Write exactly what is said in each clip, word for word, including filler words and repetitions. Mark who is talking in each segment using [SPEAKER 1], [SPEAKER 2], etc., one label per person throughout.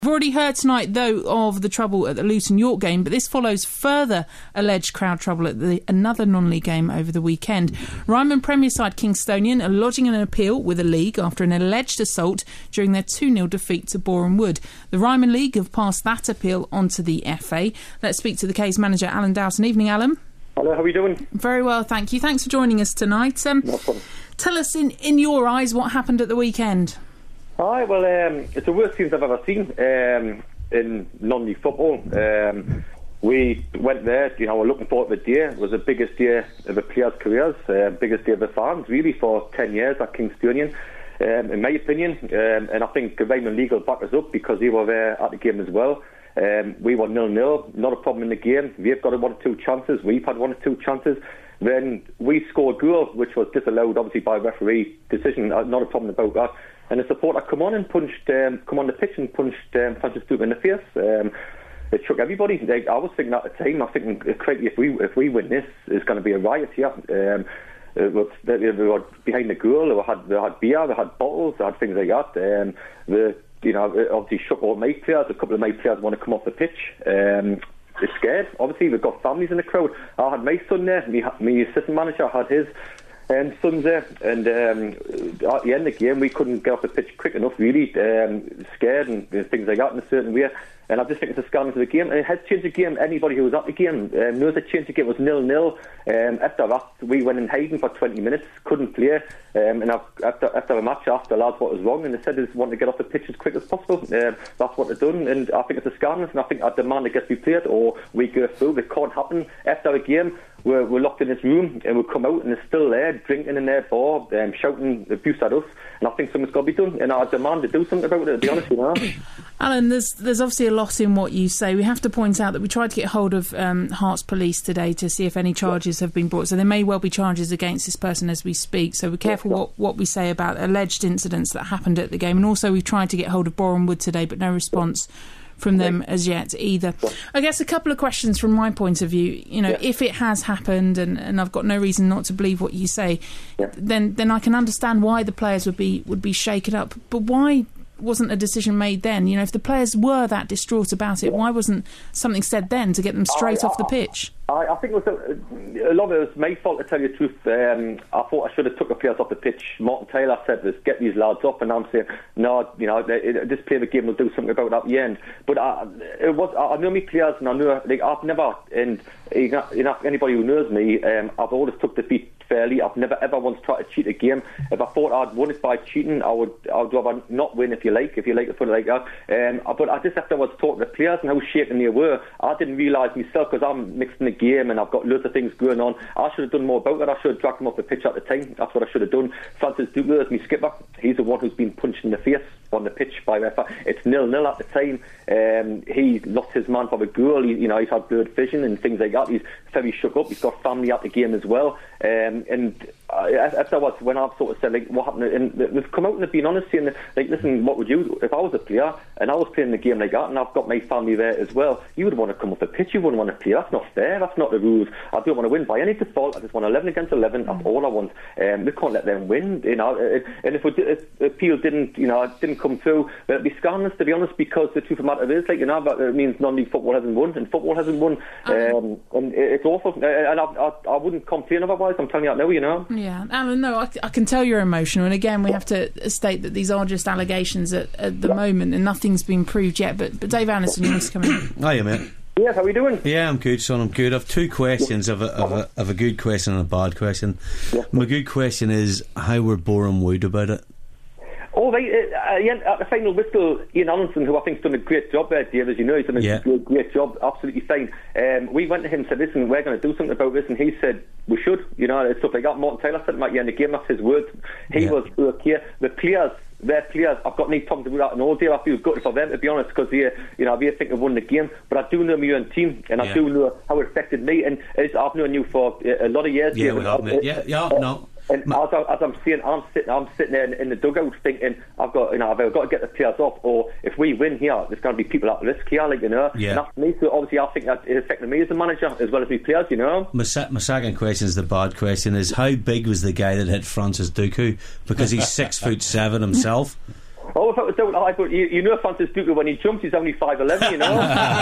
[SPEAKER 1] We've already heard tonight, though, of the trouble at the Luton York game, but this follows further alleged crowd trouble at the, another non-league game over the weekend. Ryman Premier side Kingstonian are lodging an appeal with the league after an alleged assault during their two nil defeat to Boreham Wood. The Ryman League have passed that appeal on to the F A. Let's speak to the K's manager, Alan Dowson. Evening, Alan.
[SPEAKER 2] Hello, how are you doing?
[SPEAKER 1] Very well, thank you. Thanks for joining us tonight. Um,
[SPEAKER 2] No problem.
[SPEAKER 1] Tell us, in, in your eyes, what happened at the weekend?
[SPEAKER 2] Hi, well, um, it's the worst teams I've ever seen um, in non-league football. Um, we went there, you know, we're looking forward to the day. It was the biggest day of the players' careers, uh, biggest day of the fans, really, for ten years at Kingstonian, um, in my opinion. Um, and I think the Ryman League will back us up because they were there at the game as well. Um, we were nil nil, not a problem in the game. They've got one or two chances, we've had one or two chances. Then we scored a goal, which was disallowed, obviously, by referee decision. Uh, not a problem about that. And the supporter come on and punched, um, come on the pitch and punched um, Francis Duke in the face. Um, it shook everybody. Like, I was thinking at the time, I was thinking, if we if we win this, it's going to be a riot here. Um, it was, they, they were behind the goal. They had they had beer, they had bottles, they had things like that. Um, the you know it obviously shook all my players. A couple of my players want to come off the pitch. Um, they're scared. Obviously, we've got families in the crowd. I had my son there. Me, me assistant manager had his. Um, sons there, and um, at the end of the game we couldn't get off the pitch quick enough, really, um, scared and things like that in a certain way. And I just think it's a scandal to the game, and it has changed the game. Anybody who was at the game um, knows it changed the game. It was nil nil. Um, after that, we went in hiding for twenty minutes, couldn't play. Um, and after after the match, I asked the lads what was wrong, and they said they just wanted to get off the pitch as quick as possible. Um, that's what they've done, and I think it's a scandal. And I think I demand it gets replayed, or we go through. It can't happen after a game. We're, we're locked in this room and we come out and they're still there drinking in their bar, um, shouting abuse at us, and I think something's got to be done, and I demand to do something about it, to be honest with you.
[SPEAKER 1] Alan, there's there's obviously a lot in what you say. We have to point out that we tried to get hold of um, Hearts Police today to see if any charges have been brought, so there may well be charges against this person as we speak, so we're careful what, what we say about alleged incidents that happened at the game. And also we've tried to get hold of Boreham Wood today, but no response from them as yet either. I guess a couple of questions from my point of view. You know, yeah. If it has happened, and, and I've got no reason not to believe what you say, yeah. then then I can understand why the players would be would be shaken up. But why wasn't a decision made then? You know, if the players were that distraught about it, yeah. why wasn't something said then to get them straight I, off the pitch?
[SPEAKER 2] I, I think it was a, a lot of it was my fault, to tell you the truth. Um, I thought I should have took the players off the pitch. Martin Taylor said, let's get these lads up, and I'm saying, no, you know, this play the game will do something about it at the end. But I, it was, I know my players, and I know, like, I've never, and you know, anybody who knows me, um, I've always took defeat fairly. I've never ever once tried to cheat a game. If I thought I'd won it by cheating, I would I would rather not win, if you like, if you like to put it like that. Um, but I just, after I was talking to the players and how shaken they were, I didn't realise myself, because I'm mixed in the game and I've got loads of things going on. I should have done more about it. I should have dragged them off the pitch at the time. That's what I should have done. Francis Duke is my skipper. He's the one who's been punched in the face on the pitch by referee. It's nil nil at the time. Um, he lost his man for the goal. He, you know, he's had blurred vision and things like that. He's very shook up. He's got family at the game as well. Um, and uh, afterwards, when I've sort of said, like, what happened, and they've come out and they've been honest, saying, like, listen, what would you do if I was a player and I was playing the game like that, and I've got my family there as well? You would want to come off the pitch. You wouldn't want to play. That's not fair. That's not the rules. I don't want to win by any default. I just want eleven against eleven. That's all I want. Um, we can't let them win, you know. And if, we, if the appeal didn't, you know, didn't come through, it'd be scandalous, to be honest, because the truth of the matter is, like, you know, that it means non-league football hasn't won, and football hasn't won. Um, and it's awful. And I, I, I wouldn't complain otherwise. I'm telling you that now, you know.
[SPEAKER 1] Yeah, Alan, no, I, I can tell you're emotional, and again, we have to state that these are just allegations at, at the yeah. moment, and nothing's been proved yet. But, but Dave Anderson, you want to come in?
[SPEAKER 3] Hiya, mate.
[SPEAKER 2] Yeah, how are we doing?
[SPEAKER 3] Yeah, I'm good, son, I'm good. I've two questions, of a, of, a, of a good question and a bad question. Yeah. My good question is, how were Boreham Wood about it?
[SPEAKER 2] Oh, right, uh, at the final whistle, Ian Allinson, who I think's done a great job there, Dave, as you know, he's done a yeah. great, great job, absolutely fine. Um, we went to him and said, listen, we're going to do something about this, and he said, we should, you know, and stuff like that. Martin Taylor said at the end of the game, that's his words. He yeah. was okay. The players, their players, I've got no problems with that, and all day I feel good for them, to be honest, because they, you know, they think they've won the game. But I do know my own team, and yeah. I do know how it affected me, and it's, I've known you for a lot of years.
[SPEAKER 3] Yeah, we have, mate. Yeah, yeah, uh, no.
[SPEAKER 2] And as, I, as I'm saying, I'm sitting, I'm sitting there in, in the dugout thinking, I've got, you know, I've either got to get the players off, or if we win here, there's going to be people at risk here, like, you know.
[SPEAKER 3] Yeah.
[SPEAKER 2] And that's me. So obviously, I think that it affected me as a manager as well as my players, you know.
[SPEAKER 3] My, se- my second question is the bad question: is how big was the guy that hit Francis Duku? Because he's six foot seven himself.
[SPEAKER 2] Oh, without a doubt, I, but you, you know Francis Bucher, when he jumps, he's only five eleven, you know?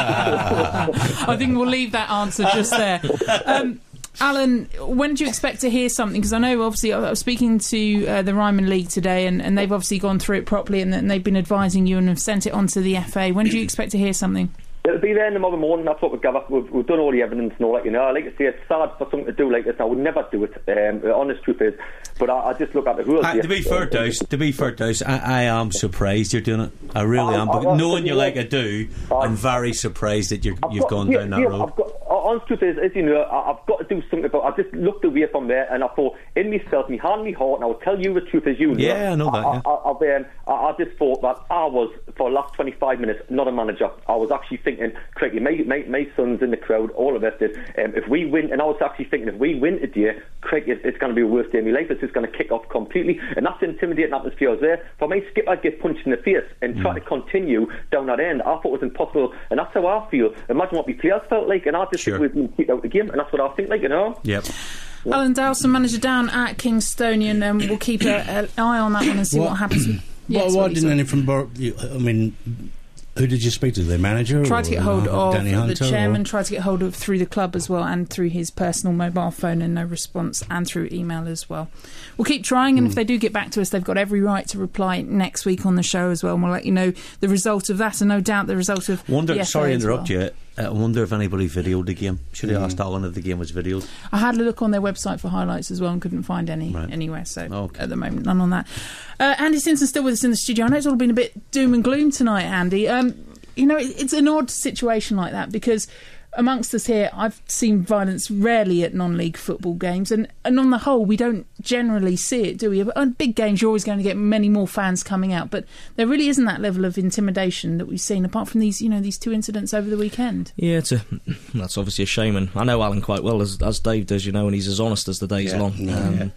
[SPEAKER 1] I think we'll leave that answer just there. Um, Alan, when do you expect to hear something? Because I know, obviously, I was speaking to uh, the Ryman League today, and, and they've obviously gone through it properly, and, and they've been advising you and have sent it on to the F A. When do you expect to hear something?
[SPEAKER 2] It'll be there in the morning morning. That's what we've gathered. We've, we've done all the evidence and all that, you know. I like to say it's sad for something to do like this. I would never do it. Um, the honest truth is, but I, I just look at the rules.
[SPEAKER 3] Uh, to be fair, Dose, to be fair, Dose, I, I am surprised you're doing it. I really
[SPEAKER 2] I,
[SPEAKER 3] am.
[SPEAKER 2] I,
[SPEAKER 3] But
[SPEAKER 2] I,
[SPEAKER 3] knowing you
[SPEAKER 2] yeah.
[SPEAKER 3] like I do,
[SPEAKER 2] I,
[SPEAKER 3] I'm very surprised that you're, you've
[SPEAKER 2] got,
[SPEAKER 3] gone
[SPEAKER 2] yeah,
[SPEAKER 3] down that
[SPEAKER 2] yeah,
[SPEAKER 3] road.
[SPEAKER 2] I've got, honest truth is, as you know, I, I've got to do something about. I just looked away from there, and I thought in myself, me hand, me heart, and I will tell you the truth as you know.
[SPEAKER 3] Yeah, I know that. Yeah.
[SPEAKER 2] I, I, I've, um, I, I just thought that I was for the last twenty-five minutes not a manager. I was actually thinking, crikey, my, my, my son's in the crowd, all of us did. Um, if we win, and I was actually thinking, if we win today, crikey, it's, it's going to be the worst day of my life. It's just going to kick off completely, and that's the intimidating atmosphere was there. For my skipper, I'd get punched in the face and mm. try to continue down that end. I thought it was impossible, and that's how I feel. Imagine what my players felt like, and I just
[SPEAKER 3] sure.
[SPEAKER 2] think we've been kicked out of the game, and that's what I think like, you know.
[SPEAKER 3] Yep.
[SPEAKER 1] Alan Dowson, manager down at Kingstonian, and um, we'll keep an eye on that one and see what, what happens. Yes,
[SPEAKER 4] well, why
[SPEAKER 1] what
[SPEAKER 4] didn't any from Bor- I mean, who did you speak to? Their manager?
[SPEAKER 1] Tried to get hold of
[SPEAKER 4] Danny Hunter,
[SPEAKER 1] the chairman,
[SPEAKER 4] or?
[SPEAKER 1] tried to get hold of through the club as well, and through his personal mobile phone, and no response, and through email as well. We'll keep trying, and mm. if they do get back to us, they've got every right to reply next week on the show as well, and we'll let you know the result of that, and no doubt the result of
[SPEAKER 3] wonder,
[SPEAKER 1] the F A
[SPEAKER 3] sorry to
[SPEAKER 1] as
[SPEAKER 3] interrupt
[SPEAKER 1] well.
[SPEAKER 3] you. I wonder if anybody videoed the game. Should have mm. asked Alan if the game was videoed.
[SPEAKER 1] I had a look on their website for highlights as well and couldn't find any right. anywhere, so okay. at the moment, none on that. Uh, Andy Simpson's still with us in the studio. I know it's all been a bit doom and gloom tonight, Andy. Um, you know, it, it's an odd situation like that because amongst us here, I've seen violence rarely at non-league football games, and, and on the whole, we don't generally see it, do we? But on big games, you're always going to get many more fans coming out, but there really isn't that level of intimidation that we've seen, apart from these, you know, these two incidents over the weekend.
[SPEAKER 5] Yeah, it's a, that's obviously a shame, and I know Alan quite well, as, as Dave does, you know, and he's as honest as the day's
[SPEAKER 3] yeah.
[SPEAKER 5] long.
[SPEAKER 3] Yeah.
[SPEAKER 5] Um,
[SPEAKER 3] yeah.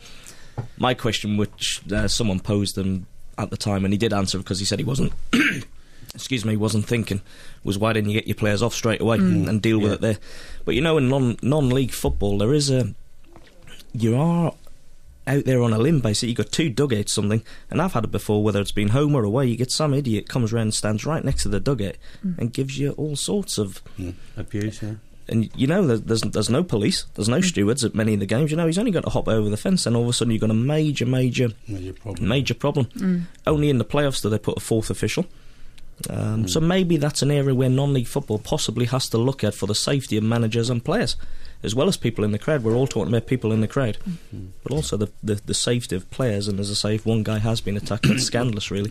[SPEAKER 5] My question, which uh, someone posed him at the time, and he did answer because he said he wasn't. excuse me, wasn't thinking, was why didn't you get your players off straight away mm. and deal yeah. with it there? But you know, in non, non-league football, there is a... You are out there on a limb, basically. You've got two dugouts, something, and I've had it before, whether it's been home or away, you get some idiot comes around and stands right next to the dugout mm. and gives you all sorts of...
[SPEAKER 3] Mm. Abuse, yeah.
[SPEAKER 5] And you know, there's there's no police, there's no mm. stewards at many of the games. You know, he's only got to hop over the fence, and all of a sudden you've got a major, major,
[SPEAKER 4] major problem.
[SPEAKER 5] Major problem. Mm. Only in the playoffs do they put a fourth official. Um, mm. So maybe that's an area where non-league football possibly has to look at for the safety of managers and players, as well as people in the crowd. We're all talking about people in the crowd, mm. but also the, the the safety of players. And as I say, if one guy has been attacked, that's scandalous, really.